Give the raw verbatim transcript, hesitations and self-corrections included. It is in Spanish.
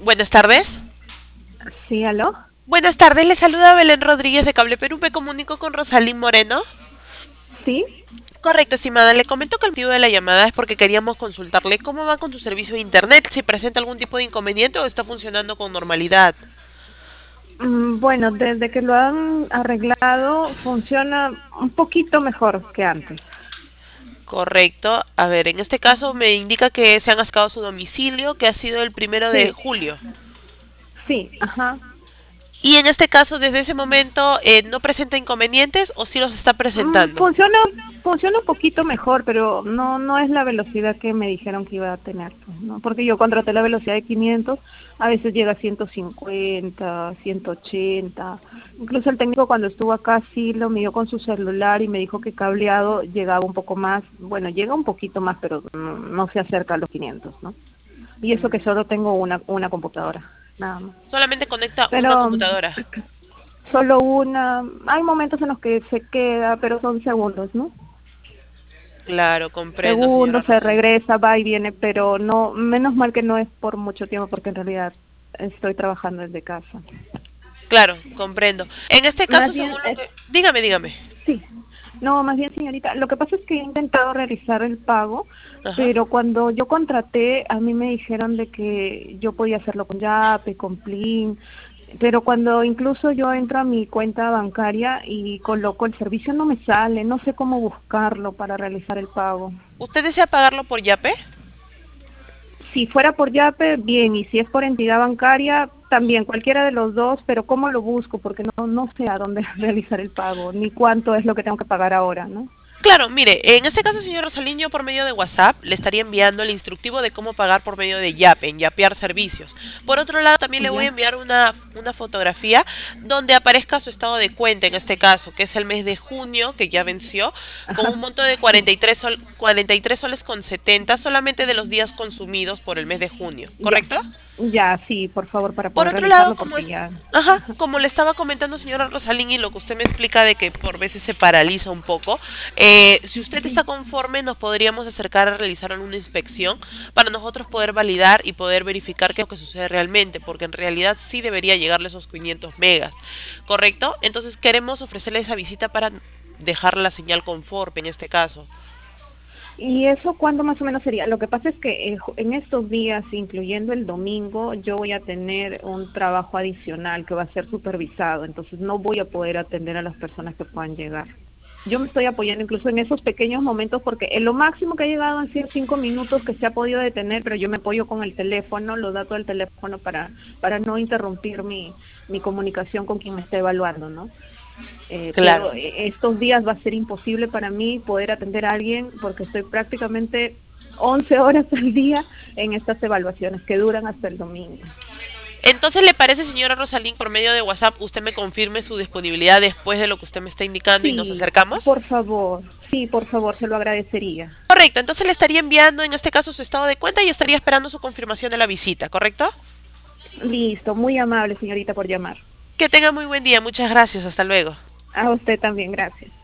Buenas tardes. Sí, aló. Buenas tardes, le saluda Belén Rodríguez de Cable Perú. Me comunico con Rosalín Moreno. Sí. Correcto, estimada. Le comento que el motivo de la llamada es porque queríamos consultarle cómo va con su servicio de internet, si presenta algún tipo de inconveniente o está funcionando con normalidad. Mm, Bueno, desde que lo han arreglado funciona un poquito mejor que antes. Correcto. A ver, en este caso me indica que se han acercado a su domicilio, que ha sido el primero de Sí, julio. sí, ajá. Y en este caso, desde ese momento, eh, ¿no presenta inconvenientes o sí los está Mm, presentando? Funciona, funciona un poquito mejor, pero no, no es la velocidad que me dijeron que iba a tener, pues, ¿no? Porque yo contraté la velocidad de quinientos, a veces llega a ciento cincuenta, ciento ochenta. Incluso el técnico cuando estuvo acá sí lo midió con su celular y me dijo que cableado llegaba un poco más, bueno, llega un poquito más, pero no, no se acerca a los quinientos, ¿no? Y eso que Mm, solo tengo una, una computadora, nada más. Solamente conecta una Pero computadora. solo una, hay momentos en los que se queda, pero son segundos, ¿no? Claro, comprendo, señora Segundos, se Rosalía. regresa, va y viene, pero no, menos mal que no es por mucho tiempo, porque en realidad estoy trabajando desde casa. Claro, comprendo. En este caso, Más bien, según lo es, que... Dígame, dígame. sí, no, más bien señorita, lo que pasa es que he intentado realizar el pago, Ajá. pero cuando yo contraté, a mí me dijeron de que yo podía hacerlo con Yape, con Plin, pero cuando incluso yo entro a mi cuenta bancaria y coloco el servicio no me sale, no sé cómo buscarlo para realizar el pago. ¿Usted desea pagarlo por Yape? Si fuera por Yape, bien, y si es por entidad bancaria, también, cualquiera de los dos, pero ¿cómo lo busco? Porque no, no sé a dónde realizar el pago, ni cuánto es lo que tengo que pagar ahora, ¿no? Claro, mire, en este caso, señor Rosalín, yo por medio de WhatsApp le estaría enviando el instructivo de cómo pagar por medio de Yape, en Yapear servicios. Por otro lado, también le voy a Ya, enviar una, una fotografía donde aparezca su estado de cuenta, en este caso, que es el mes de junio, que ya venció, con un ajá, monto de sí, cuarenta y tres, sol, cuarenta y tres soles con setenta solamente de los días consumidos por el mes de junio, ya, ¿correcto? ya, sí, por favor, para Por poder otro lado, realizarlo, como porque es, ya, ajá, ajá, como le estaba comentando señora Rosalín y lo que usted me explica de que por veces se paraliza un poco, eh, si usted está sí. conforme, nos podríamos acercar a realizar una inspección para nosotros poder validar y poder verificar qué es lo que sucede realmente, porque en realidad sí debería llegarle esos quinientos megas, ¿correcto? Entonces queremos ofrecerle esa visita para dejar la señal conforme en este caso. ¿Y eso cuándo más o menos sería? Lo que pasa es que en ju- en estos días, incluyendo el domingo, yo voy a tener un trabajo adicional que va a ser supervisado, entonces no voy a poder atender a las personas que puedan llegar. Yo me estoy apoyando incluso en esos pequeños momentos porque en lo máximo que ha llegado han sido cinco minutos que se ha podido detener, pero yo me apoyo con el teléfono, los datos del teléfono para, para no interrumpir mi, mi comunicación con quien me está evaluando, ¿no? Eh, Claro. pero eh, estos días va a ser imposible para mí poder atender a alguien porque estoy prácticamente once horas al día en estas evaluaciones que duran hasta el domingo. Entonces, ¿le parece, señora Rosalín, por medio de WhatsApp, usted me confirme su disponibilidad después de lo que usted me está indicando y nos Sí, acercamos? por favor, sí, por favor, se lo agradecería. Correcto, entonces le estaría enviando en este caso su estado de cuenta y estaría esperando su confirmación de la visita, ¿correcto? Listo, muy amable señorita por llamar. Que tenga muy buen día, muchas gracias, hasta luego. A usted también, gracias.